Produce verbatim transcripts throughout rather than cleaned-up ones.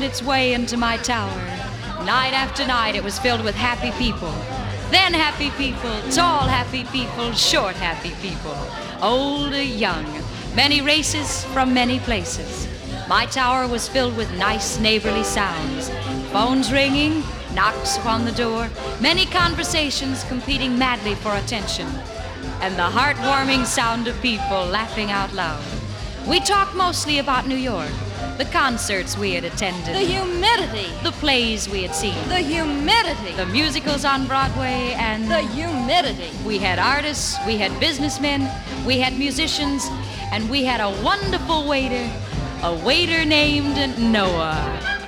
its way into my tower. Night after night it was filled with happy people. Then happy people, tall happy people, short happy people, old or young, many races from many places. My tower was filled with nice neighborly sounds. Phones ringing, knocks upon the door, many conversations competing madly for attention, and the heartwarming sound of people laughing out loud. We talked mostly about New York, the concerts we had attended, The humidity, the plays we had seen, the humidity, the musicals on Broadway, and the humidity. we had artists, we had businessmen, we had musicians, and we had a wonderful waiter, a waiter named Noah.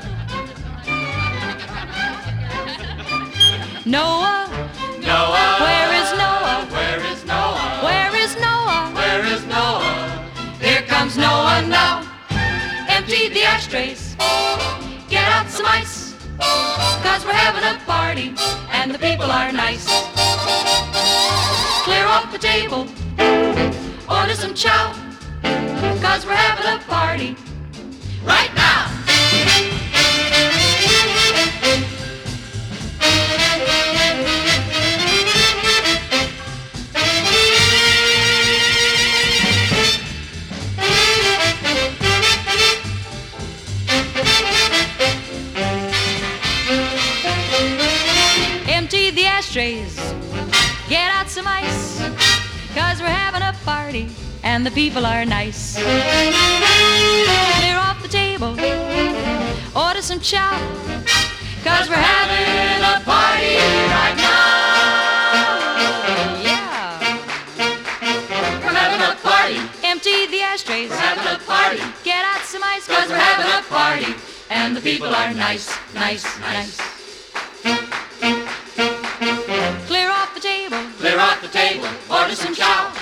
Noah, Noah, where is Noah? where is Noah? Where is Noah? Where is Noah? Here comes Noah now. Empty the ashtrays. Get out some ice. Cause we're having a party and the people are nice. Clear off the table. Order some chow. Cause we're having a party right now. Empty the ashtrays, get out some ice, cause we're having a party and the people are nice. Clear off the table, order some chow, cause we're having a party right now. Yeah. We're having a party. Empty the ashtrays, We're having a party. get out some ice, Cause we're having a party. and the people are nice, nice, nice. Clear off the table, Clear off the table. Order some chow.